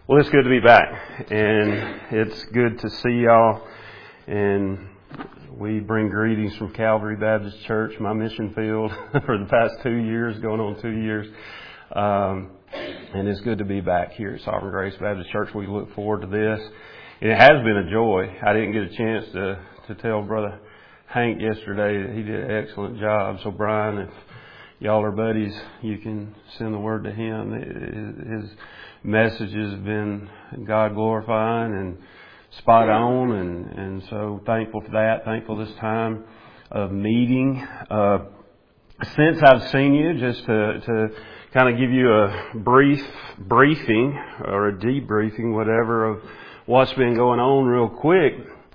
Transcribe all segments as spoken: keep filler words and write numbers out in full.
Well, it's good to be back, and it's good to see y'all, and we bring greetings from Calvary Baptist Church, my mission field, for the past two years, going on two years, um, and it's good to be back here at Sovereign Grace Baptist Church. We look forward to this, and it has been a joy. I didn't get a chance to, to tell Brother Hank yesterday that he did an excellent job, so Brian, if y'all are buddies, you can send the word to him. His message has been God glorifying and spot on, and, and so thankful for that. Thankful this time of meeting. Uh, since I've seen you, just to, to kind of give you a brief briefing or a debriefing, whatever, of what's been going on real quick.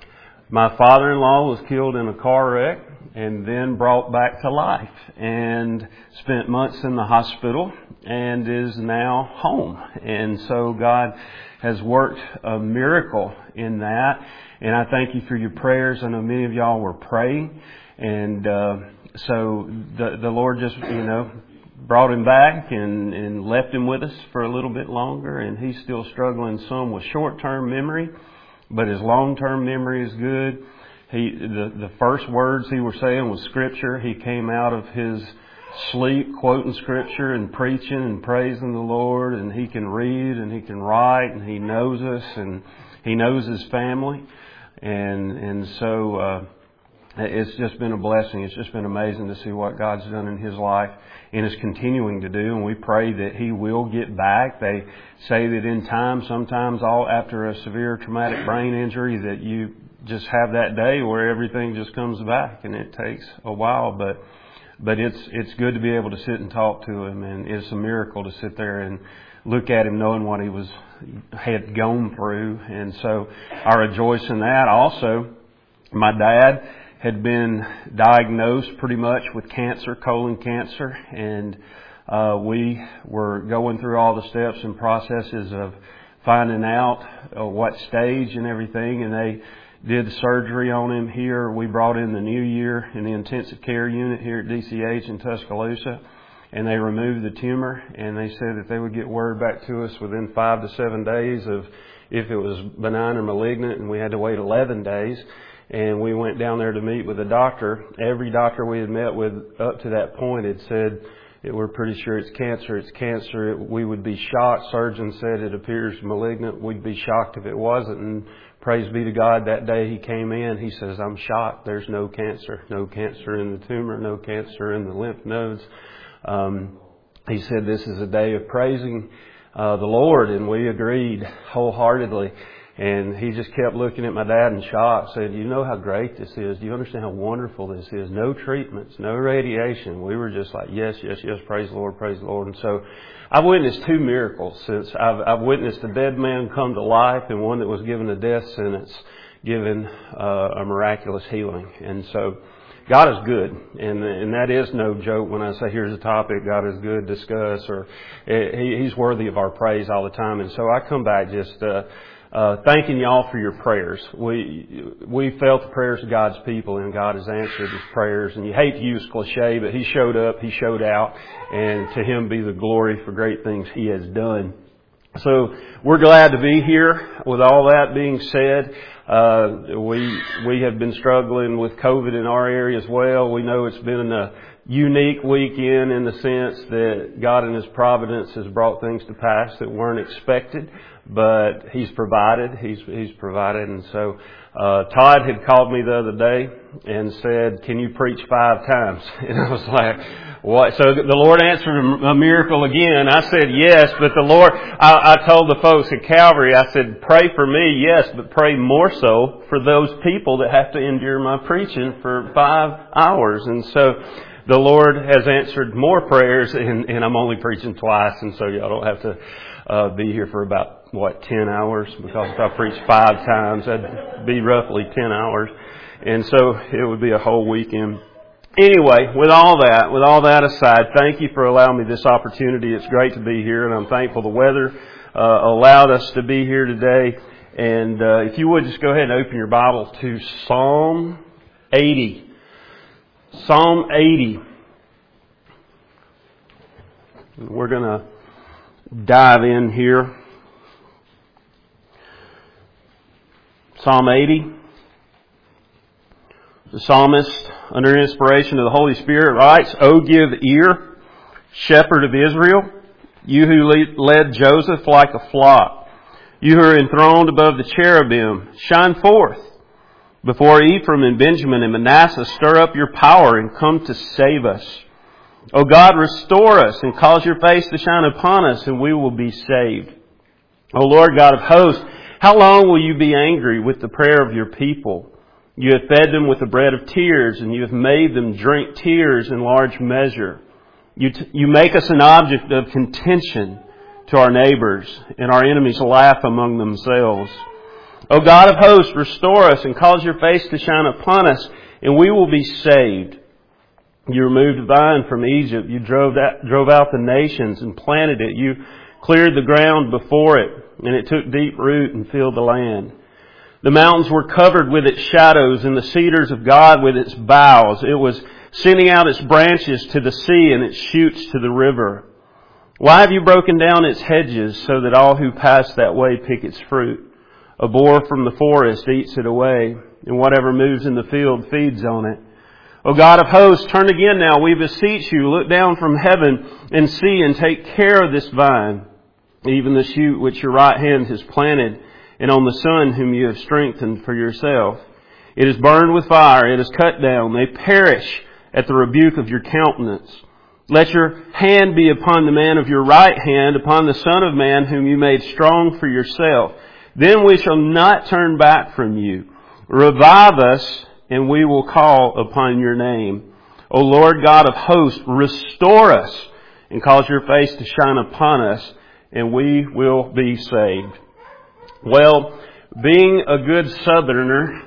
My father-in-law was killed in a car wreck and then brought back to life and spent months in the hospital and is now home. And so God has worked a miracle in that. And I thank you for your prayers. I know many of y'all were praying. And uh, so the, the Lord just, you know, brought him back and, and left him with us for a little bit longer. And he's still struggling some with short-term memory, but his long-term memory is good. He, the, the first words he was saying was Scripture. He came out of his sleep quoting Scripture and preaching and praising the Lord, and he can read and he can write, and he knows us and he knows his family. And, and so, uh, it's just been a blessing. It's just been amazing to see what God's done in his life and is continuing to do. And we pray that he will get back. They say that in time, sometimes all after a severe traumatic brain injury, that you just have that day where everything just comes back, and it takes a while. But but it's it's good to be able to sit and talk to him, and it's a miracle to sit there and look at him knowing what he was had gone through. And so I rejoice in that. Also, my dad had been diagnosed pretty much with cancer, colon cancer, and uh, we were going through all the steps and processes of finding out uh, what stage and everything, and they did the surgery on him here. We brought in the new year in the intensive care unit here at D C H in Tuscaloosa, and they removed the tumor, and they said that they would get word back to us within five to seven days of if it was benign or malignant, and we had to wait eleven days. And we went down there to meet with a doctor. Every doctor we had met with up to that point had said, we're pretty sure it's cancer, it's cancer. It, we would be shocked. Surgeon said it appears malignant. We'd be shocked if it wasn't. And praise be to God, that day he came in, he says, I'm shocked. There's no cancer. No cancer in the tumor, no cancer in the lymph nodes. Um, he said, this is a day of praising uh, the Lord. And we agreed wholeheartedly. And he just kept looking at my dad in shock, said, you know how great this is? Do you understand how wonderful this is? No treatments, no radiation. We were just like, yes, yes, yes, praise the Lord, praise the Lord. And so I've witnessed two miracles since I've, I've witnessed a dead man come to life and one that was given a death sentence, given uh, a miraculous healing. And so God is good, and and that is no joke when I say here's a topic, God is good, discuss, or he, He's worthy of our praise all the time. And so I come back just uh Uh, thanking y'all for your prayers. We we felt the prayers of God's people, and God has answered His prayers. And you hate to use cliche, but He showed up, He showed out, and to Him be the glory for great things He has done. So we're glad to be here. With all that being said, uh, we we have been struggling with COVID in our area as well. We know it's been a unique weekend in the sense that God in His providence has brought things to pass that weren't expected. But He's provided, He's He's provided. And so uh Todd had called me the other day and said, can you preach five times? And I was like, what? So the Lord answered a miracle again. I said, yes, but the Lord, I, I told the folks at Calvary, I said, pray for me, yes, but pray more so for those people that have to endure my preaching for five hours. And so the Lord has answered more prayers, and, and I'm only preaching twice, and so y'all don't have to uh, be here for about, what, ten hours? Because if I preach five times, that'd be roughly ten hours. And so it would be a whole weekend. Anyway, with all that, with all that aside, thank you for allowing me this opportunity. It's great to be here, and I'm thankful the weather uh, allowed us to be here today. And uh, if you would just go ahead and open your Bible to Psalm eighty. Psalm eighty. We're going to dive in here. Psalm eighty. The psalmist, under inspiration of the Holy Spirit, writes, "O give ear, shepherd of Israel, you who led Joseph like a flock, you who are enthroned above the cherubim, shine forth. Before Ephraim and Benjamin and Manasseh, stir up your power and come to save us. O God, restore us and cause your face to shine upon us, and we will be saved. O Lord God of hosts, how long will you be angry with the prayer of your people? You have fed them with the bread of tears, and you have made them drink tears in large measure. You, t- you make us an object of contention to our neighbors, and our enemies laugh among themselves. O God of hosts, restore us and cause your face to shine upon us, and we will be saved. You removed the vine from Egypt. You drove, that, drove out the nations and planted it. You cleared the ground before it, and it took deep root and filled the land. The mountains were covered with its shadows, and the cedars of God with its boughs. It was sending out its branches to the sea and its shoots to the river. Why have you broken down its hedges so that all who pass that way pick its fruit? A boar from the forest eats it away, and whatever moves in the field feeds on it. O God of hosts, turn again now, we beseech you. Look down from heaven and see and take care of this vine, even the shoot which your right hand has planted, and on the son whom you have strengthened for yourself. It is burned with fire, it is cut down, they perish at the rebuke of your countenance. Let your hand be upon the man of your right hand, upon the Son of Man whom you made strong for yourself. Then we shall not turn back from you. Revive us, and we will call upon your name. O Lord God of hosts, restore us, and cause your face to shine upon us, and we will be saved." Well, being a good Southerner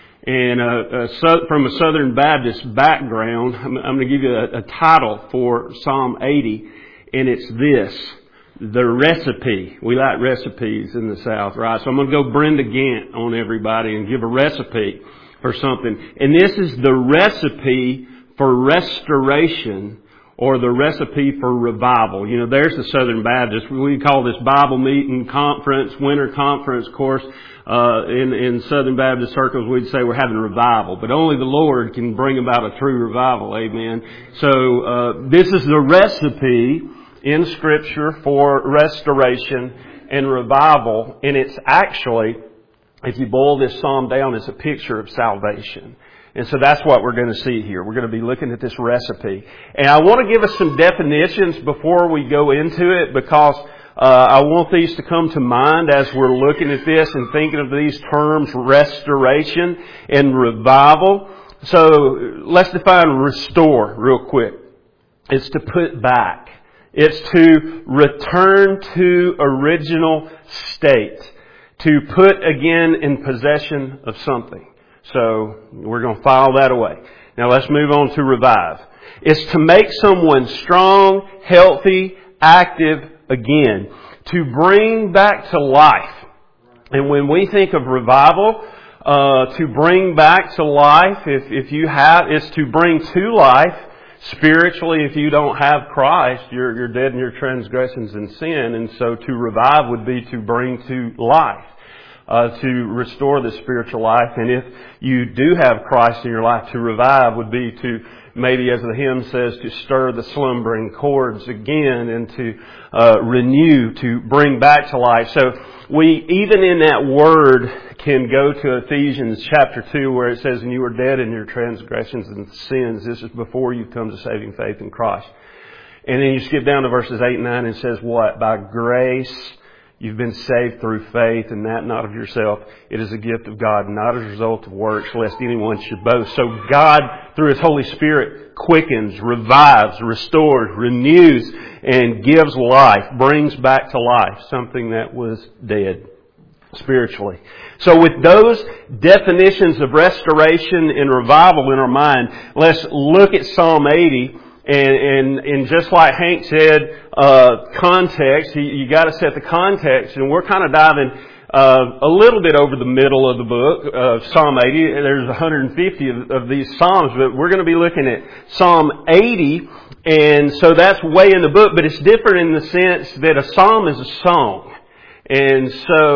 and a, a, from a Southern Baptist background, I'm, I'm going to give you a, a title for Psalm eighty, and it's this: the recipe. We like recipes in the South, right? So I'm going to go Brenda Gant on everybody and give a recipe for something. And this is the recipe for restoration, or the recipe for revival. You know, there's the Southern Baptist. We call this Bible meeting conference, winter conference course. Uh, in, in Southern Baptist circles, we'd say we're having revival. But only the Lord can bring about a true revival. Amen. So, uh, this is the recipe in Scripture for restoration and revival. And it's actually, if you boil this psalm down, it's a picture of salvation. And so that's what we're going to see here. We're going to be looking at this recipe. And I want to give us some definitions before we go into it, because uh, I want these to come to mind as we're looking at this and thinking of these terms, restoration and revival. So let's define restore real quick. It's to put back. It's to return to original state. To put again in possession of something. So we're going to file that away. Now let's move on to revive. It's to make someone strong, healthy, active again. To bring back to life. And when we think of revival, uh, to bring back to life, if, if you have, it's to bring to life spiritually. If you don't have Christ, you're, you're dead in your transgressions and sin. And so to revive would be to bring to life. Uh, to restore the spiritual life. And if you do have Christ in your life, to revive would be to, maybe as the hymn says, to stir the slumbering chords again and to uh, renew, to bring back to life. So we, even in that word, can go to Ephesians chapter two, where it says, "And you were dead in your transgressions and sins." This is before you come to saving faith in Christ. And then you skip down to verses eight and nine and it says what? "By grace you've been saved through faith, and that not of yourself. It is a gift of God, not as a result of works, lest anyone should boast." So God, through His Holy Spirit, quickens, revives, restores, renews, and gives life, brings back to life something that was dead spiritually. So with those definitions of restoration and revival in our mind, let's look at Psalm eighty. And, and, and just like Hank said, uh, context, you, you got to set the context. And we're kind of diving, uh, a little bit over the middle of the book, of Psalm eighty. There's one hundred fifty of, of these Psalms, but we're going to be looking at Psalm eighty. And so that's way in the book, but it's different in the sense that a Psalm is a song. And so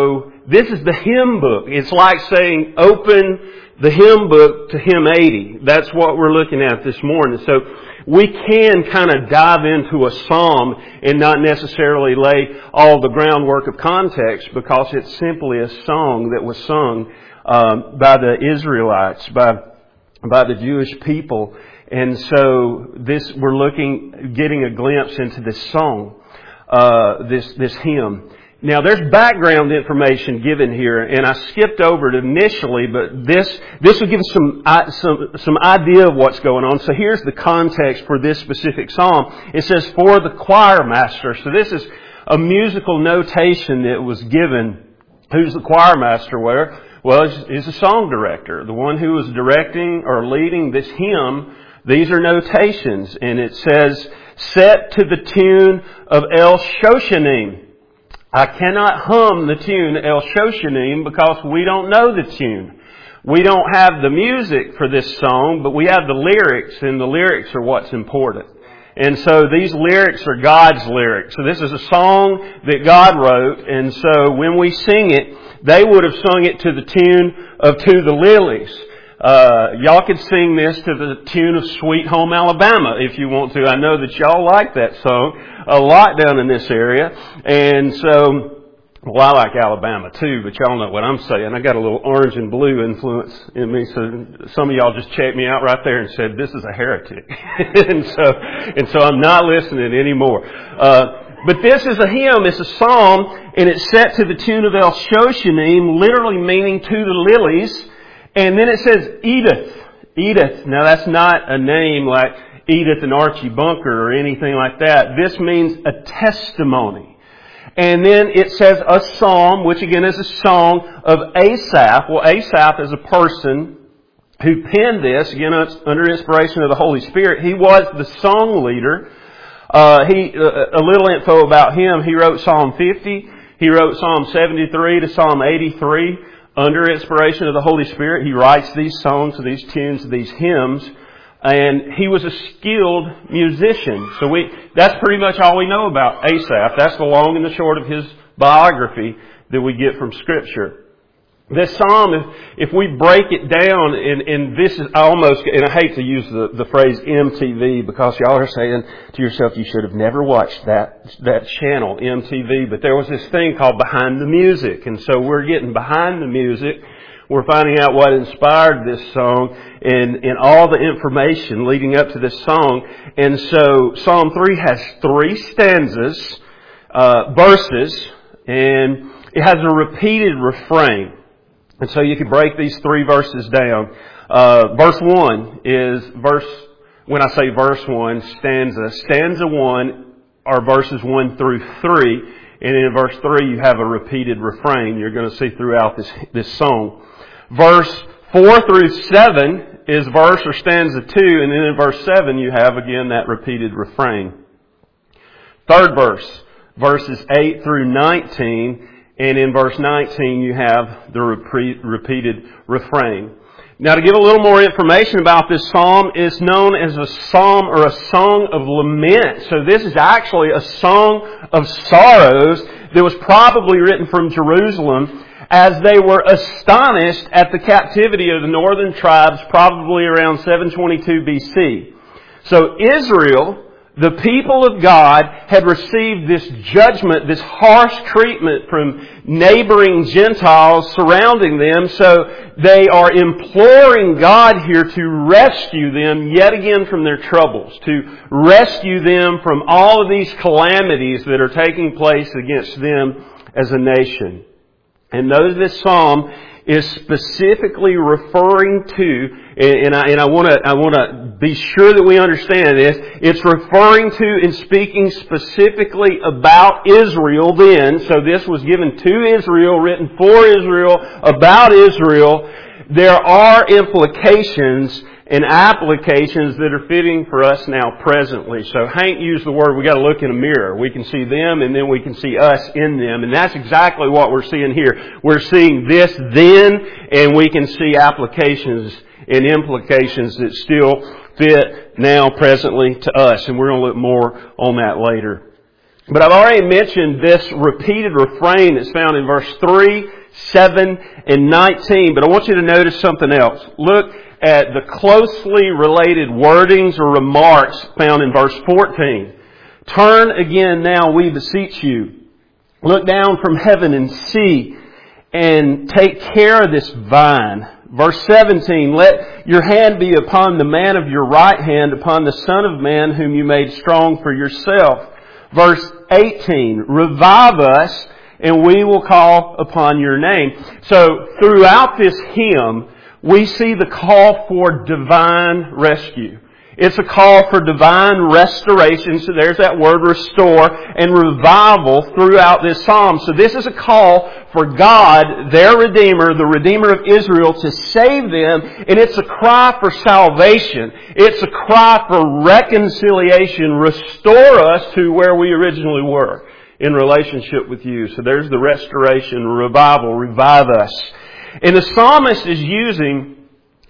this is the hymn book. It's like saying, open the hymn book to hymn eighty. That's what we're looking at this morning. So we can kind of dive into a psalm and not necessarily lay all the groundwork of context, because it's simply a song that was sung um, by the Israelites, by by the Jewish people. And so this, we're looking, getting a glimpse into this song, uh, this this hymn. Now, there's background information given here, and I skipped over it initially, but this this will give us some some some idea of what's going on. So here's the context for this specific psalm. It says, "For the choir master." So this is a musical notation that was given. Who's the choir master? Where? Well, is a song director, the one who was directing or leading this hymn. These are notations, and it says, "Set to the tune of El Shoshanim." I cannot hum the tune El Shoshanim because we don't know the tune. We don't have the music for this song, but we have the lyrics, and the lyrics are what's important. And so these lyrics are God's lyrics. So this is a song that God wrote, and so when we sing it, they would have sung it to the tune of To the Lilies. Uh, y'all could sing this to the tune of Sweet Home Alabama if you want to. I know that y'all like that song a lot down in this area. And so, well, I like Alabama too, but y'all know what I'm saying. I got a little orange and blue influence in me, so some of y'all just checked me out right there and said, this is a heretic. and so, and so I'm not listening anymore. Uh, But this is a hymn, it's a psalm, and it's set to the tune of El Shoshanim, literally meaning to the lilies. And then it says Edith. Edith. Now that's not a name like Edith and Archie Bunker or anything like that. This means a testimony. And then it says a psalm, which again is a song of Asaph. Well, Asaph is a person who penned this, again under inspiration of the Holy Spirit. He was the song leader. Uh, he, uh, a little info about him. He wrote Psalm fifty. He wrote Psalm seventy-three to Psalm eighty-three. Under inspiration of the Holy Spirit, he writes these songs, these tunes, these hymns, and he was a skilled musician. So we, that's pretty much all we know about Asaph. That's the long and the short of his biography that we get from Scripture. This psalm, if, if we break it down, and, and this is almost, and I hate to use the, the phrase M T V because y'all are saying to yourself, you should have never watched that, that channel, M T V, but there was this thing called Behind the Music, and so we're getting behind the music. We're finding out what inspired this song and, and all the information leading up to this song. And so Psalm three has three stanzas, uh, verses, and it has a repeated refrain. And so you can break these three verses down. Uh, verse one is verse, when I say verse one, stanza. Stanza one are verses one through three. And in verse three you have a repeated refrain you're going to see throughout this, this song. Verse four through seven is verse or stanza two. And then in verse seven you have again that repeated refrain. Third verse, verses eight through nineteen. And in verse nineteen, you have the repeated refrain. Now, to give a little more information about this psalm, it's known as a psalm or a song of lament. So this is actually a song of sorrows that was probably written from Jerusalem as they were astonished at the captivity of the northern tribes, probably around seven twenty-two B C. So Israel, the people of God, had received this judgment, this harsh treatment from neighboring Gentiles surrounding them. So they are imploring God here to rescue them yet again from their troubles, to rescue them from all of these calamities that are taking place against them as a nation. And notice this psalm is specifically referring to, and I, and I want to I want to be sure that we understand this, it's referring to and speaking specifically about Israel then. So this was given to Israel, written for Israel, about Israel. There are implications and applications that are fitting for us now presently. So Hank used the word, we got to look in a mirror. We can see them and then we can see us in them. And that's exactly what we're seeing here. We're seeing this then, and we can see applications and implications that still fit now presently to us. And we're going to look more on that later. But I've already mentioned this repeated refrain that's found in verse three, seven, and nineteen. But I want you to notice something else. Look at the closely related wordings or remarks found in verse fourteen. Turn again now, we beseech you. Look down from heaven and see, and take care of this vine. Verse seventeen, let your hand be upon the man of your right hand, upon the Son of Man whom you made strong for yourself. Verse eighteen, revive us, and we will call upon your name. So throughout this hymn, we see the call for divine rescue. It's a call for divine restoration. So there's that word restore and revival throughout this psalm. So this is a call for God, their Redeemer, the Redeemer of Israel, to save them. And it's a cry for salvation. It's a cry for reconciliation. Restore us to where we originally were in relationship with you. So there's the restoration, revival, revive us. And the psalmist is using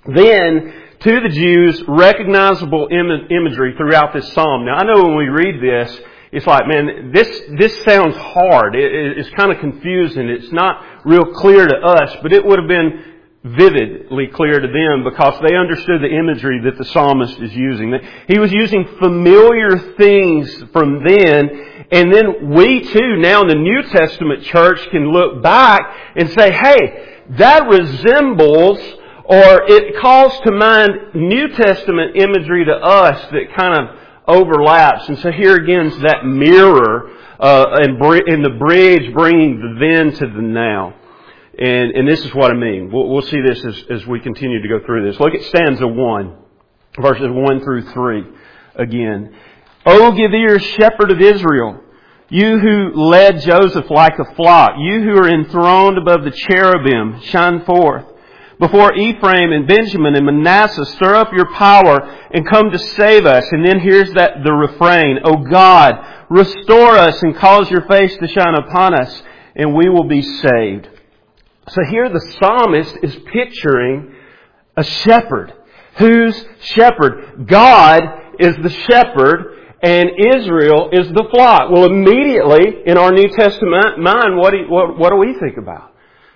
then to the Jews recognizable im- imagery throughout this psalm. Now I know when we read this, it's like, man, this this sounds hard. It, it, it's kind of confusing. It's not real clear to us, but it would have been vividly clear to them because they understood the imagery that the psalmist is using. He was using familiar things from then, and then we too, now in the New Testament church, can look back and say, hey, that resembles, or it calls to mind New Testament imagery to us that kind of overlaps. And so here again is that mirror uh, and, br- and the bridge bringing the then to the now. And, and this is what I mean. We'll, we'll see this as, as we continue to go through this. Look at stanza one, verses one through three again. O give ear, shepherd of Israel, you who led Joseph like a flock, you who are enthroned above the cherubim, shine forth. Before Ephraim and Benjamin and Manasseh, stir up your power and come to save us. And then here's that the refrain. O God, restore us and cause your face to shine upon us, and we will be saved. So here the psalmist is picturing a shepherd. Who's shepherd? God is the shepherd and Israel is the flock. Well, immediately in our New Testament mind, what do, you, what, what do we think about?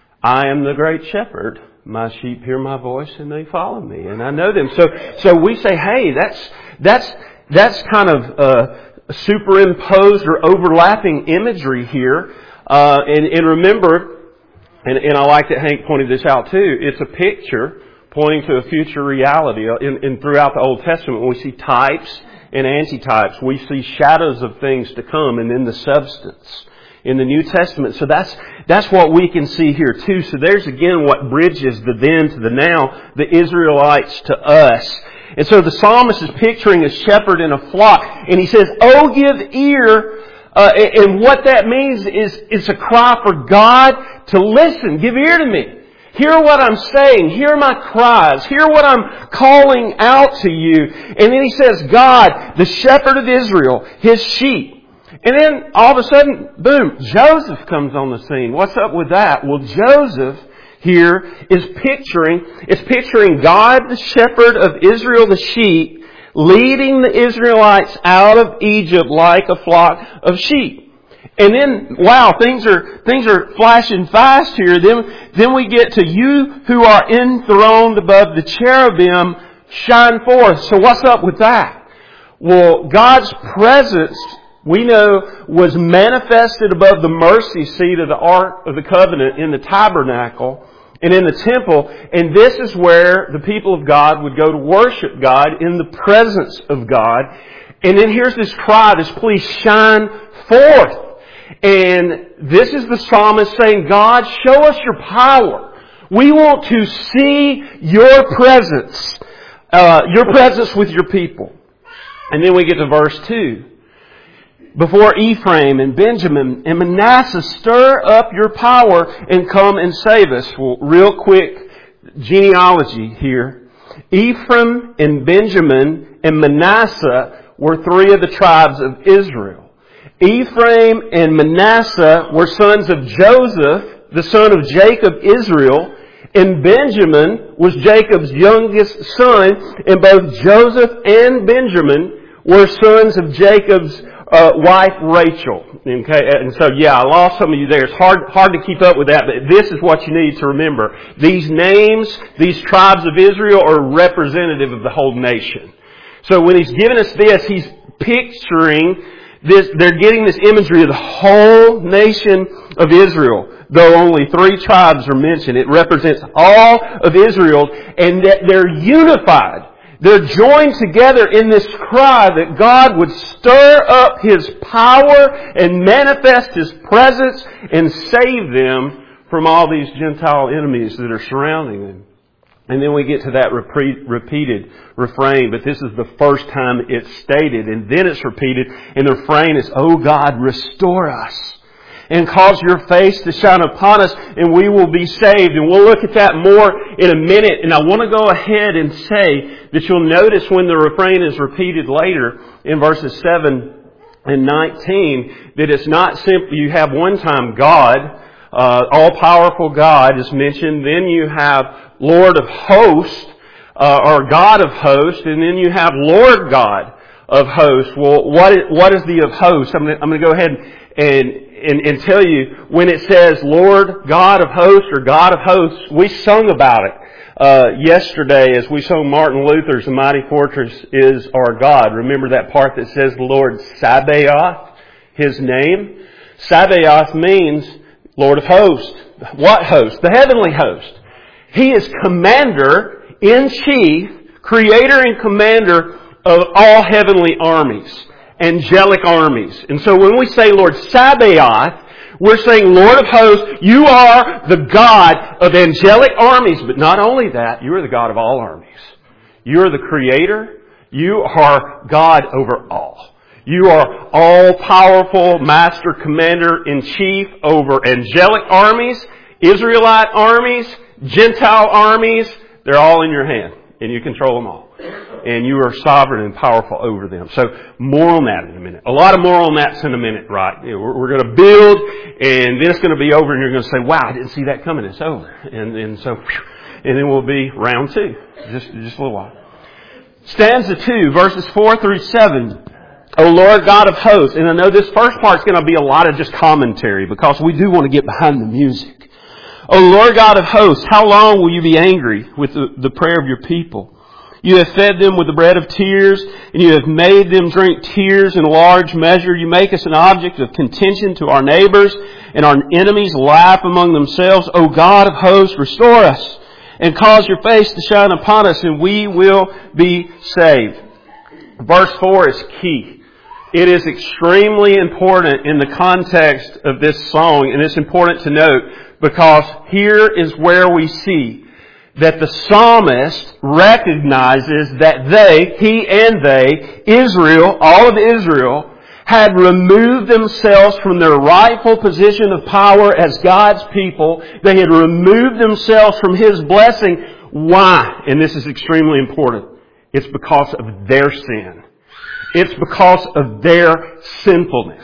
I am the great shepherd. My sheep hear my voice and they follow me, and I know them. So, so we say, hey, that's that's that's kind of uh, superimposed or overlapping imagery here. Uh, and, and remember, and, and I like that Hank pointed this out too. It's a picture pointing to a future reality. In, in throughout the Old Testament, when we see types and antitypes, we see shadows of things to come, and then the substance in the New Testament. So that's that's what we can see here too. So there's again what bridges the then to the now, the Israelites to us. And so the psalmist is picturing a shepherd in a flock, and he says, "Oh, give ear." Uh, and what that means is it's a cry for God to listen. Give ear to me. Hear what I'm saying. Hear my cries. Hear what I'm calling out to you. And then he says, God, the shepherd of Israel, his sheep. And then all of a sudden, boom, Joseph comes on the scene. What's up with that? Well, Joseph here is picturing, is picturing God, the shepherd of Israel, the sheep, leading the Israelites out of Egypt like a flock of sheep. And then, wow, things are, things are flashing fast here. Then, then we get to you who are enthroned above the cherubim, shine forth. So what's up with that? Well, God's presence, we know, was manifested above the mercy seat of the Ark of the Covenant in the tabernacle and in the temple. And this is where the people of God would go to worship God in the presence of God. And then here's this cry, this plea, shine forth. And this is the psalmist saying, God, show us your power. We want to see your presence, uh, your presence with your people. And then we get to verse two. Before Ephraim and Benjamin and Manasseh, stir up your power and come and save us. Well, real quick genealogy here. Ephraim and Benjamin and Manasseh were three of the tribes of Israel. Ephraim and Manasseh were sons of Joseph, the son of Jacob, Israel, and Benjamin was Jacob's youngest son, and both Joseph and Benjamin were sons of Jacob's uh, wife Rachel. Okay, and so yeah, I lost some of you there. It's hard, hard to keep up with that, but this is what you need to remember. These names, these tribes of Israel are representative of the whole nation. So when He's given us this, He's picturing this, they're getting this imagery of the whole nation of Israel. Though only three tribes are mentioned, it represents all of Israel, and that they're unified. They're joined together in this cry that God would stir up His power and manifest His presence and save them from all these Gentile enemies that are surrounding them. And then we get to that repeat, repeated refrain, but this is the first time it's stated, and then it's repeated, and the refrain is, "Oh God, restore us, and cause your face to shine upon us, and we will be saved." And we'll look at that more in a minute. And I want to go ahead and say that you'll notice when the refrain is repeated later in verses seven and nineteen, that it's not simply, you have one time God, uh, all-powerful God is mentioned, then you have Lord of hosts, uh, or God of hosts, and then you have Lord God of hosts. Well, what is, what is the of hosts? I'm going to, I'm going to go ahead and And, and tell you, when it says Lord God of hosts or God of hosts, we sung about it uh, yesterday as we sung Martin Luther's "The Mighty Fortress is Our God." Remember that part that says the Lord Sabaoth, His name? Sabaoth means Lord of hosts. What host? The heavenly host. He is commander-in-chief, creator and commander of all heavenly armies. Angelic armies. And so when we say Lord Sabaoth, we're saying Lord of hosts, you are the God of angelic armies. But not only that, you are the God of all armies. You are the Creator. You are God over all. You are all-powerful Master Commander-in-Chief over angelic armies, Israelite armies, Gentile armies. They're all in your hand, and you control them all. And you are sovereign and powerful over them. So more on that in a minute. A lot of more on that in a minute, right? We're, we're going to build, and then it's going to be over, and you're going to say, "Wow, I didn't see that coming. It's over." And, and so, whew, and then we'll be round two, just just a little while. Stanza two, verses four through seven. "O Lord God of hosts," and I know this first part's going to be a lot of just commentary because we do want to get behind the music. "O Lord God of hosts, how long will you be angry with the, the prayer of your people? You have fed them with the bread of tears, and you have made them drink tears in large measure. You make us an object of contention to our neighbors, and our enemies laugh among themselves. O God of hosts, restore us, and cause your face to shine upon us, and we will be saved." Verse four is key. It is extremely important in the context of this song, and it's important to note because here is where we see that the psalmist recognizes that they, he and they, Israel, all of Israel, had removed themselves from their rightful position of power as God's people. They had removed themselves from His blessing. Why? And this is extremely important. It's because of their sin. It's because of their sinfulness.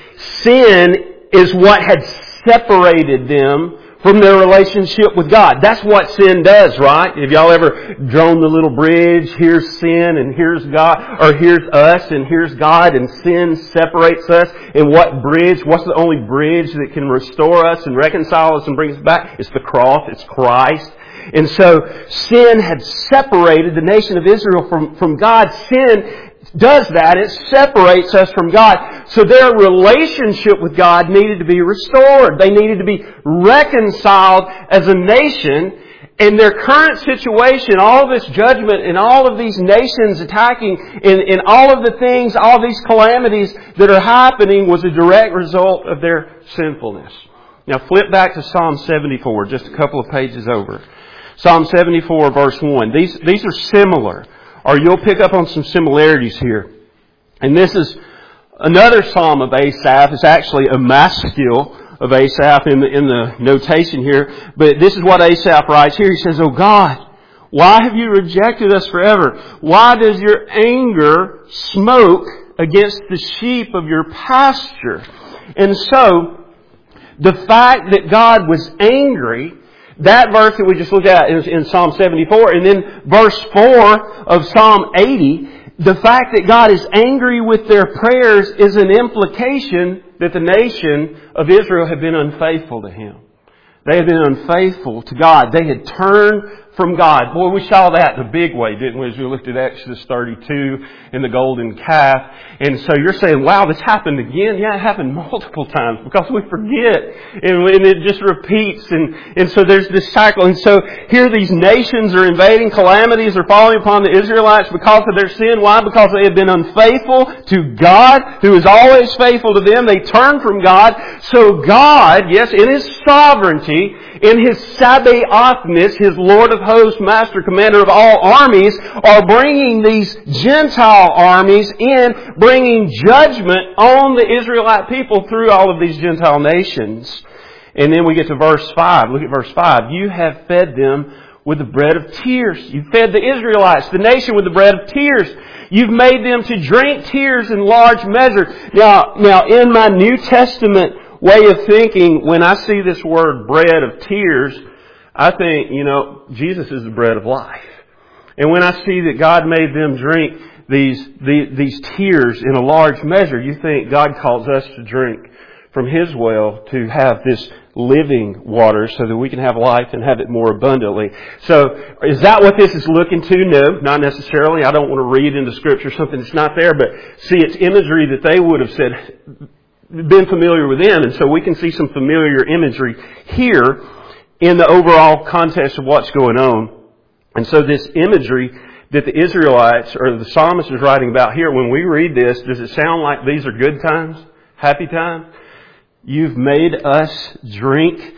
Sin is what had separated them from their relationship with God. That's what sin does, right? Have y'all ever drawn the little bridge? Here's sin and here's God, or here's us and here's God, and sin separates us. And what bridge? What's the only bridge that can restore us and reconcile us and bring us back? It's the cross. It's Christ. And so sin had separated the nation of Israel from, from God. Sin does that. It separates us from God. So their relationship with God needed to be restored. They needed to be reconciled as a nation. And their current situation, all of this judgment and all of these nations attacking and, and all of the things, all of these calamities that are happening was a direct result of their sinfulness. Now flip back to Psalm seventy-four, just a couple of pages over. Psalm seventy-four, verse one. These, these are similar. Or you'll pick up on some similarities here. And this is another psalm of Asaph. It's actually a maskil of Asaph in the, in the notation here. But this is what Asaph writes here. He says, "O God, why have you rejected us forever? Why does your anger smoke against the sheep of your pasture?" And so, the fact that God was angry, that verse that we just looked at is in Psalm seventy-four, and then verse four of Psalm eighty, the fact that God is angry with their prayers is an implication that the nation of Israel had been unfaithful to Him. They had been unfaithful to God. They had turned from God. Boy, we saw that in a big way, didn't we, as we looked at Exodus thirty-two and the golden calf. And so you're saying, wow, this happened again? Yeah, it happened multiple times because we forget. And, and it just repeats. And, and so there's this cycle. And so here these nations are invading. Calamities are falling upon the Israelites because of their sin. Why? Because they have been unfaithful to God, who is always faithful to them. They turn from God. So God, yes, in His sovereignty, in His Sabaothness, His Lord of hosts, Master, Commander of all armies, are bringing these Gentile armies in, bringing judgment on the Israelite people through all of these Gentile nations. And then we get to verse five. Look at verse five. You have fed them with the bread of tears. You fed the Israelites, the nation, with the bread of tears. You've made them to drink tears in large measure. Now, now in my New Testament way of thinking, when I see this word bread of tears, I think, you know, Jesus is the bread of life. And when I see that God made them drink these, these, these tears in a large measure, you think God calls us to drink from His well to have this living water so that we can have life and have it more abundantly. So, is that what this is looking to? No, not necessarily. I don't want to read into Scripture something that's not there, but see, it's imagery that they would have said, been familiar with them, and so we can see some familiar imagery here in the overall context of what's going on. And so this imagery that the Israelites, or the psalmist is writing about here, when we read this, does it sound like these are good times? Happy times? You've made us drink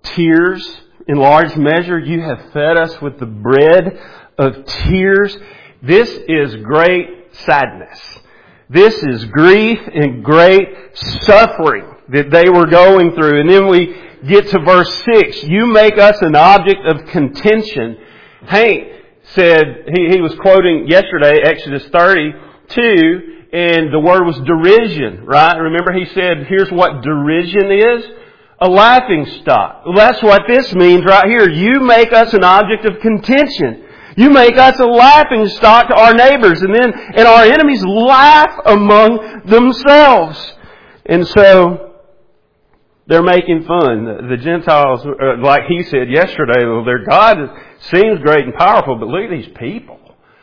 tears in large measure. You have fed us with the bread of tears. This is great sadness. This is grief and great suffering that they were going through. And then we get to verse six. You make us an object of contention. Hank said, he, he was quoting yesterday Exodus thirty-two, and the word was derision, right? Remember he said, here's what derision is. A laughing stock. Well, that's what this means right here. You make us an object of contention. You make us a laughing stock to our neighbors, and then and our enemies laugh among themselves. And so they're making fun. The, the Gentiles, like he said yesterday, well, their God seems great and powerful, but look at these people.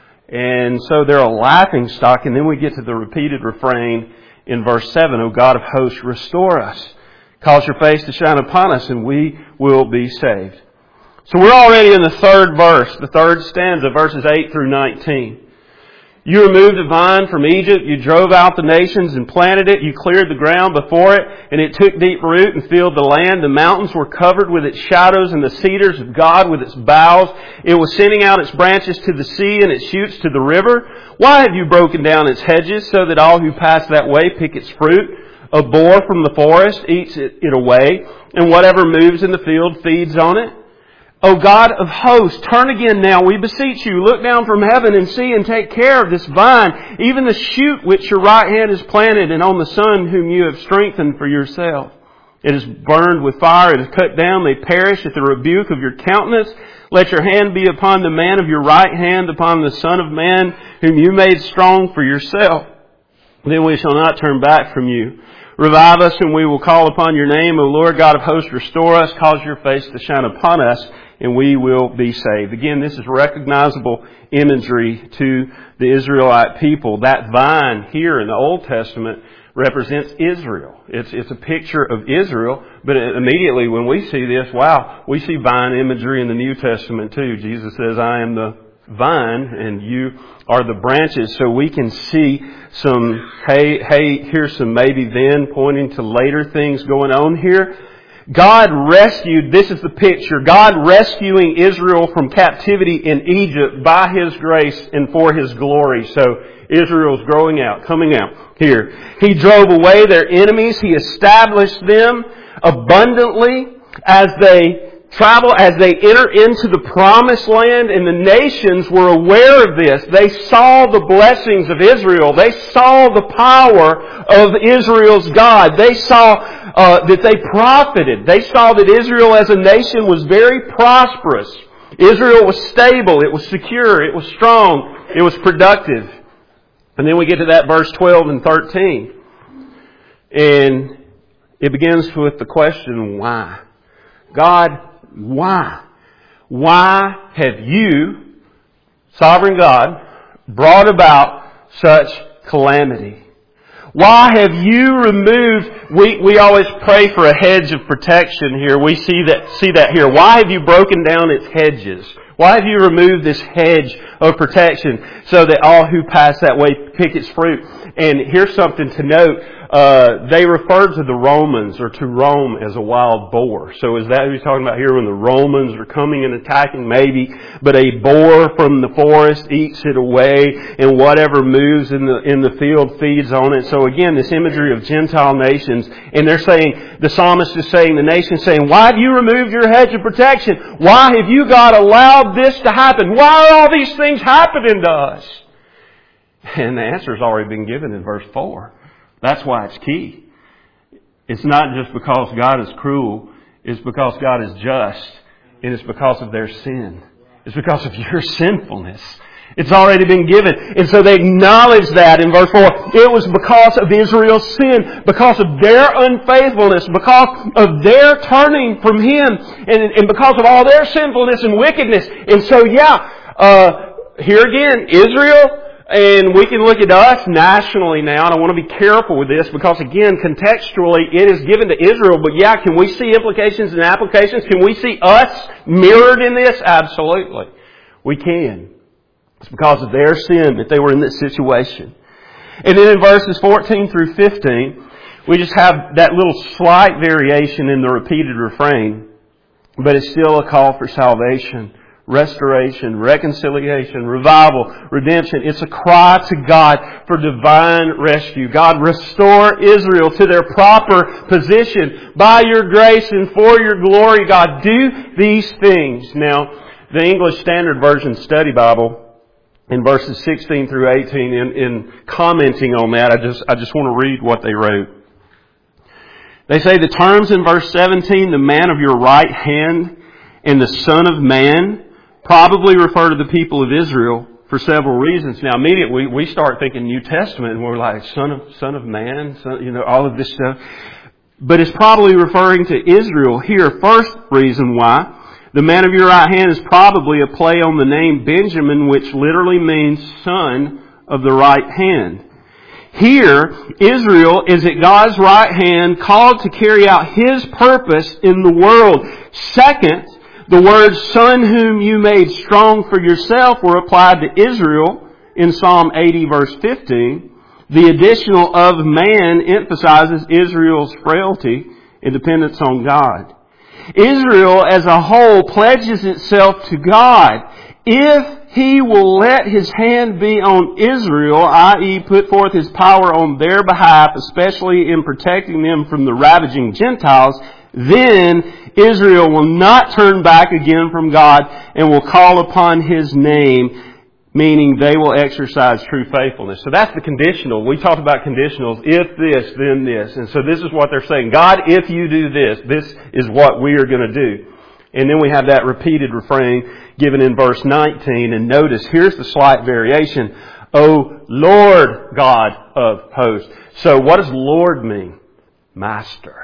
And so they're a laughing stock. And then we get to the repeated refrain in verse seven, O God of hosts, restore us. Cause your face to shine upon us, and we will be saved. So we're already in the third verse, the third stanza, verses eight through nineteen. You removed the vine from Egypt. You drove out the nations and planted it. You cleared the ground before it, and it took deep root and filled the land. The mountains were covered with its shadows, and the cedars of God with its boughs. It was sending out its branches to the sea and its shoots to the river. Why have you broken down its hedges so that all who pass that way pick its fruit? A boar from the forest eats it, it away, and whatever moves in the field feeds on it. O God of hosts, turn again now, we beseech you. Look down from heaven and see and take care of this vine, even the shoot which your right hand has planted, and on the son whom you have strengthened for yourself. It is burned with fire, it is cut down, they perish at the rebuke of your countenance. Let your hand be upon the man of your right hand, upon the Son of Man, whom you made strong for yourself. Then we shall not turn back from you. Revive us, and we will call upon your name. O Lord God of hosts, restore us, cause your face to shine upon us, and we will be saved. Again, this is recognizable imagery to the Israelite people. That vine here in the Old Testament represents Israel. It's, it's a picture of Israel, but immediately when we see this, wow, we see vine imagery in the New Testament too. Jesus says, I am the vine and you are the branches. So we can see some, hey, hey, here's some maybe then pointing to later things going on here. God rescued, this is the picture, God rescuing Israel from captivity in Egypt by His grace and for His glory. So Israel's growing out, coming out here. He drove away their enemies. He established them abundantly as they travel, as they enter into the promised land, and the nations were aware of this. They saw the blessings of Israel. They saw the power of Israel's God. They saw uh, that they profited. They saw that Israel as a nation was very prosperous. Israel was stable. It was secure. It was strong. It was productive. And then we get to that verse twelve and thirteen. And It begins with the question, why? God, why? Why have you, sovereign God, brought about such calamity? Why have you removed, we, we always pray for a hedge of protection here. We see that, see that here. Why have you broken down its hedges? Why have you removed this hedge of protection so that all who pass that way pick its fruit? And here's something to note. Uh, they referred to the Romans or to Rome as a wild boar. So is that what he's talking about here when the Romans are coming and attacking? Maybe. But a boar from the forest eats it away, and whatever moves in the, in the field feeds on it. So again, this imagery of Gentile nations. And they're saying, the psalmist is saying, the nation's saying, why have you removed your hedge of protection? Why have you, God, allowed this to happen? Why are all these things happening to us? And the answer's already been given in verse four. That's why it's key. It's not just because God is cruel. It's because God is just. And it's because of their sin. It's because of your sinfulness. It's already been given. And so they acknowledge that in verse four. It was because of Israel's sin. Because of their unfaithfulness. Because of their turning from Him. And, and because of all their sinfulness and wickedness. And so yeah, uh, here again, Israel. And we can look at us nationally now, and I want to be careful with this because, again, contextually, it is given to Israel. But yeah, can we see implications and applications? Can we see us mirrored in this? Absolutely. We can. It's because of their sin that they were in this situation. And then in verses fourteen through fifteen, we just have that little slight variation in the repeated refrain. But it's still a call for salvation. Restoration, reconciliation, revival, redemption. It's a cry to God for divine rescue. God, restore Israel to their proper position by your grace and for your glory. God, do these things. Now, the English Standard Version Study Bible, in verses sixteen through eighteen, in, in commenting on that, I just, I just want to read what they wrote. They say the terms in verse seventeen, the man of your right hand and the Son of Man, probably refer to the people of Israel for several reasons. Now, immediately we start thinking New Testament, and we're like, Son of Son of Man, son, you know, all of this stuff. But it's probably referring to Israel here. First reason why, the man of your right hand is probably a play on the name Benjamin, which literally means son of the right hand. Here, Israel is at God's right hand, called to carry out His purpose in the world. Second, the words, son whom you made strong for yourself, were applied to Israel in Psalm eighty verse fifteen. The additional of man emphasizes Israel's frailty and dependence on God. Israel as a whole pledges itself to God. If He will let His hand be on Israel, that is put forth His power on their behalf, especially in protecting them from the ravaging Gentiles, then Israel will not turn back again from God and will call upon His name, meaning they will exercise true faithfulness. So that's the conditional. We talked about conditionals. If this, then this. And so this is what they're saying. God, if you do this, this is what we are going to do. And then we have that repeated refrain given in verse nineteen. And notice, here's the slight variation. O Lord God of hosts. So what does Lord mean? Master.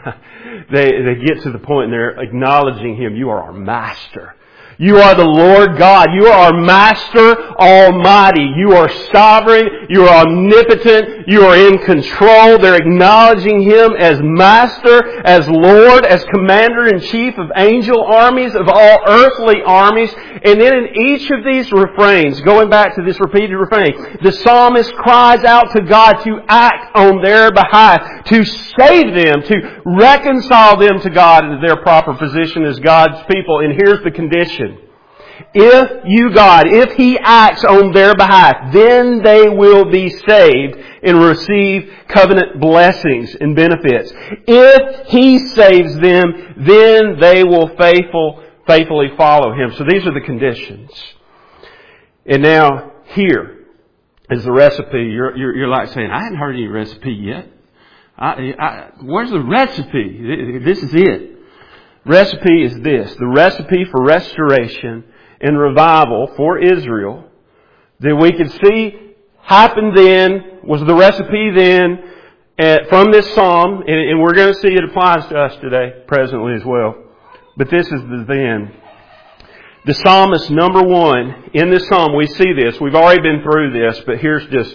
they, they get to the point and they're acknowledging Him. You are our master. You are the Lord God. You are our Master Almighty. You are sovereign. You are omnipotent. You are in control. They're acknowledging Him as Master, as Lord, as Commander-in-Chief of angel armies, of all earthly armies. And then in each of these refrains, going back to this repeated refrain, the psalmist cries out to God to act on their behalf, to save them, to reconcile them to God into their proper position as God's people. And here's the condition. If you, God, if He acts on their behalf, then they will be saved and receive covenant blessings and benefits. If He saves them, then they will faithful, faithfully follow Him. So these are the conditions. And now, here is the recipe. You're, you're, you're like saying, I hadn't heard any recipe yet. I, I, where's the recipe? This is it. Recipe is this. The recipe for restoration and revival for Israel that we could see happened then, was the recipe then, uh, from this psalm, and, and we're going to see it applies to us today, presently as well. But this is the then. The psalmist number one, in this psalm we see this. We've already been through this, but here's just,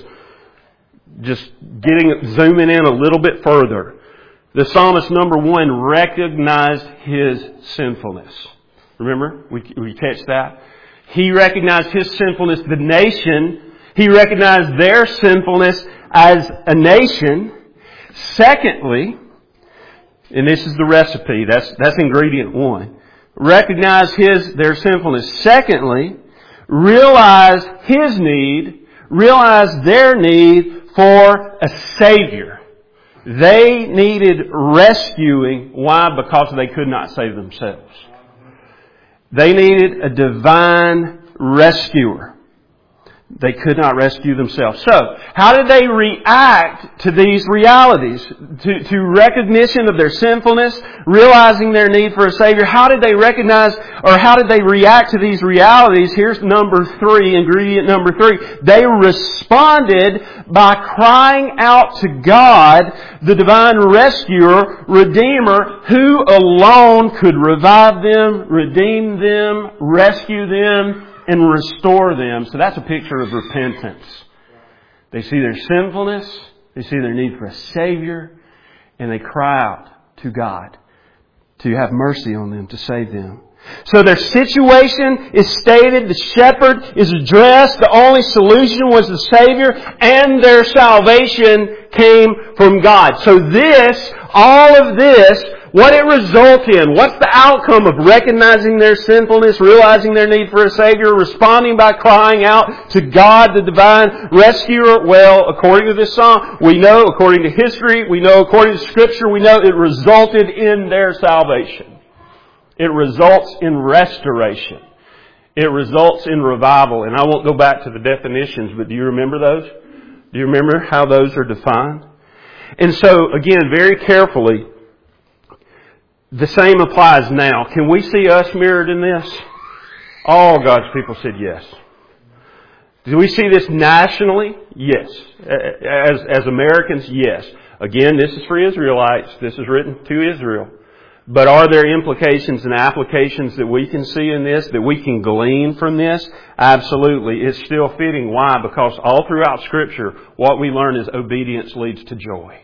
just getting, zooming in a little bit further. The psalmist number one recognized his sinfulness. Remember? We, we catch that? He recognized his sinfulness. The nation, he recognized their sinfulness as a nation. Secondly, and this is the recipe, that's, that's ingredient one. Recognize his, their sinfulness. Secondly, realize his need, realize their need for a Savior. They needed rescuing. Why? Because they could not save themselves. They needed a divine rescuer. They could not rescue themselves. So, how did they react to these realities? To, to recognition of their sinfulness, realizing their need for a Savior. How did they recognize, or how did they react to these realities? Here's number three, ingredient number three. They responded by crying out to God, the divine rescuer, redeemer, who alone could revive them, redeem them, rescue them, and restore them. So that's a picture of repentance. They see their sinfulness, they see their need for a Savior, and they cry out to God to have mercy on them, to save them. So their situation is stated, the shepherd is addressed, the only solution was the Savior, and their salvation came from God. So this, all of this, what it results in, what's the outcome of recognizing their sinfulness, realizing their need for a Savior, responding by crying out to God, the divine rescuer? Well, according to this psalm, we know, according to history, we know, according to Scripture, we know it resulted in their salvation. It results in restoration. It results in revival. And I won't go back to the definitions, but do you remember those? Do you remember how those are defined? And so, again, very carefully, the same applies now. Can we see us mirrored in this? All God's people said yes. Do we see this nationally? Yes. As, as Americans, yes. Again, this is for Israelites. This is written to Israel. But are there implications and applications that we can see in this, that we can glean from this? Absolutely. It's still fitting. Why? Because all throughout Scripture, what we learn is obedience leads to joy.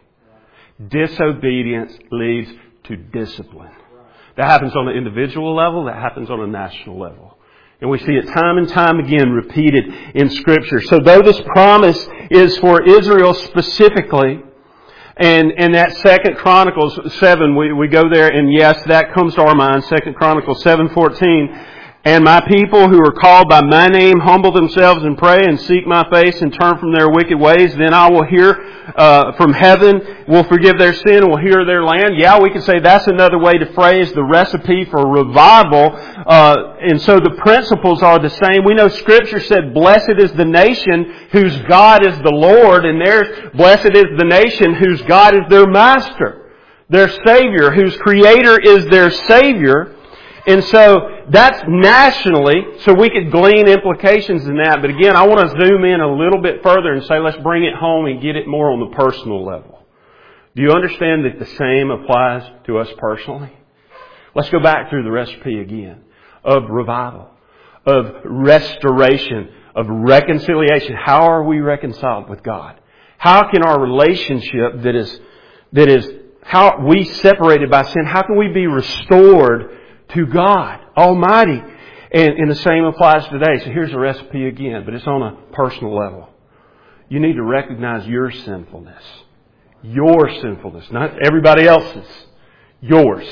Disobedience leads to discipline. That happens on an individual level. That happens on a national level. And we see it time and time again repeated in Scripture. So though this promise is for Israel specifically, and, and that Second Chronicles seven, we, we go there, and yes, that comes to our mind, Second Chronicles seven fourteen. And my people who are called by my name humble themselves and pray and seek my face and turn from their wicked ways. Then I will hear uh, from heaven, will forgive their sin, and will heal their land. Yeah, we can say that's another way to phrase the recipe for revival. Uh, and so the principles are the same. We know Scripture said, blessed is the nation whose God is the Lord. And there's, blessed is the nation whose God is their master, their Savior, whose Creator is their Savior. And so that's nationally, so we could glean implications in that. But again, I want to zoom in a little bit further and say, let's bring it home and get it more on the personal level. Do you understand that the same applies to us personally? Let's go back through the recipe again of revival, of restoration, of reconciliation. How are we reconciled with God? How can our relationship that is, that is, how we separated by sin, how can we be restored to God Almighty? And, and the same applies today. So here's the recipe again, but it's on a personal level. You need to recognize your sinfulness. Your sinfulness. Not everybody else's. Yours.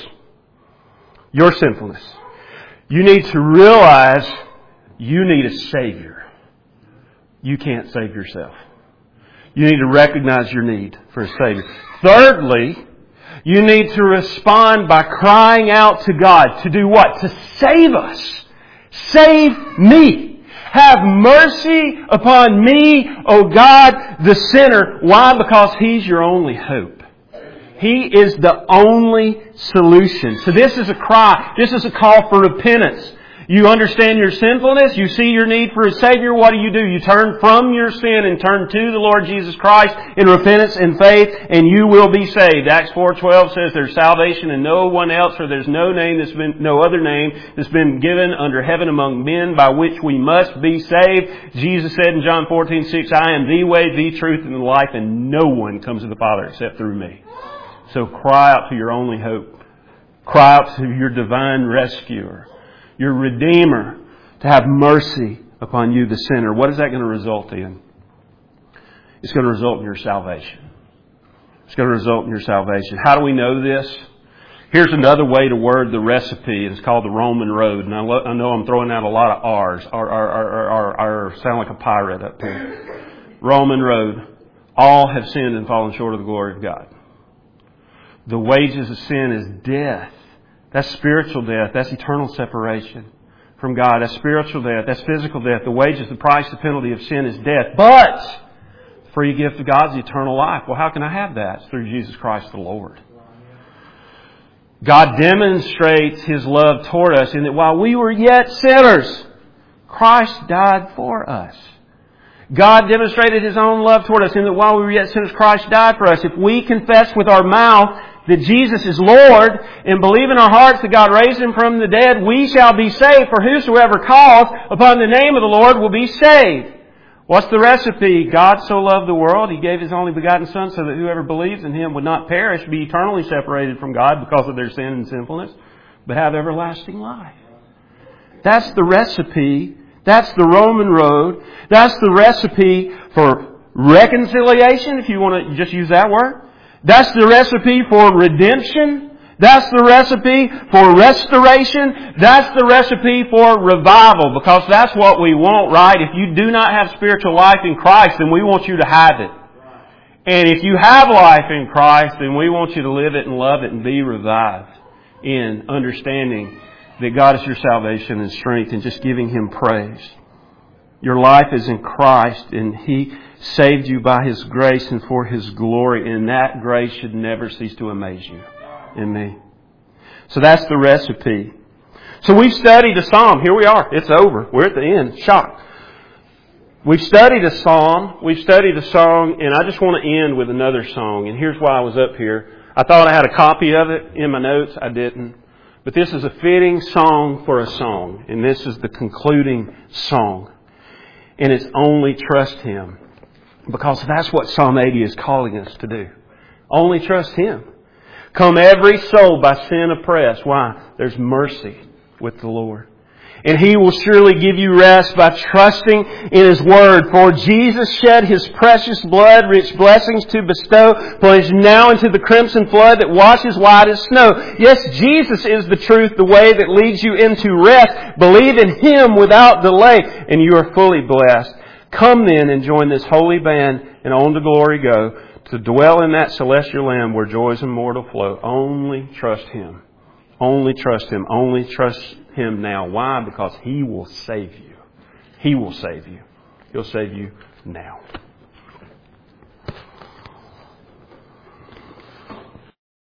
Your sinfulness. You need to realize you need a Savior. You can't save yourself. You need to recognize your need for a Savior. Thirdly, you need to respond by crying out to God. To do what? To save us. Save me. Have mercy upon me, O God, the sinner. Why? Because He's your only hope. He is the only solution. So this is a cry. This is a call for repentance. You understand your sinfulness. You see your need for a Savior. What do you do? You turn from your sin and turn to the Lord Jesus Christ in repentance and faith, and you will be saved. Acts four twelve says there's salvation in no one else, for there's no name that's been, no other name that's been given under heaven among men by which we must be saved. Jesus said in John fourteen six, I am the way, the truth, and the life, and no one comes to the Father except through me. So cry out to your only hope. Cry out to your divine rescuer, your Redeemer, to have mercy upon you, the sinner. What is that going to result in? It's going to result in your salvation. It's going to result in your salvation. How do we know this? Here's another way to word the recipe. It's called the Roman road. And I, lo- I know I'm throwing out a lot of R's. R, R, R, R, R, R, sound like a pirate up here. Roman road. All have sinned and fallen short of the glory of God. The wages of sin is death. That's spiritual death. That's eternal separation from God. That's spiritual death. That's physical death. The wages, the price, the penalty of sin is death. But the free gift of God is eternal life. Well, how can I have that? It's through Jesus Christ the Lord. God demonstrates His love toward us in that while we were yet sinners, Christ died for us. God demonstrated His own love toward us in that while we were yet sinners, Christ died for us. If we confess with our mouth that Jesus is Lord and believe in our hearts that God raised Him from the dead, we shall be saved. For whosoever calls upon the name of the Lord will be saved. What's the recipe? God so loved the world, He gave His only begotten Son so that whoever believes in Him would not perish, be eternally separated from God because of their sin and sinfulness, but have everlasting life. That's the recipe. That's the Roman road. That's the recipe for reconciliation, if you want to just use that word. That's the recipe for redemption. That's the recipe for restoration. That's the recipe for revival, because that's what we want, right? If you do not have spiritual life in Christ, then we want you to have it. And if you have life in Christ, then we want you to live it and love it and be revived in understanding that God is your salvation and strength and just giving Him praise. Your life is in Christ, and He saved you by His grace and for His glory, and that grace should never cease to amaze you and me. So that's the recipe. So we've studied a psalm. Here we are. It's over. We're at the end. Shocked. We've studied a psalm. We've studied a song, and I just want to end with another song. And here's why I was up here. I thought I had a copy of it in my notes. I didn't. But this is a fitting song for a song. And this is the concluding song. And it's Only Trust Him. Because that's what Psalm eighty is calling us to do. Only trust Him. Come every soul by sin oppressed. Why? There's mercy with the Lord. And He will surely give you rest by trusting in His Word. For Jesus shed His precious blood, rich blessings to bestow, plunged now into the crimson flood that washes white as snow. Yes, Jesus is the truth, the way that leads you into rest. Believe in Him without delay, and you are fully blessed. Come then and join this holy band, and on to glory go, to dwell in that celestial land where joys immortal flow. Only trust Him. Only trust Him. Only trust Him now. Why? Because He will save you. He will save you. He'll save you now.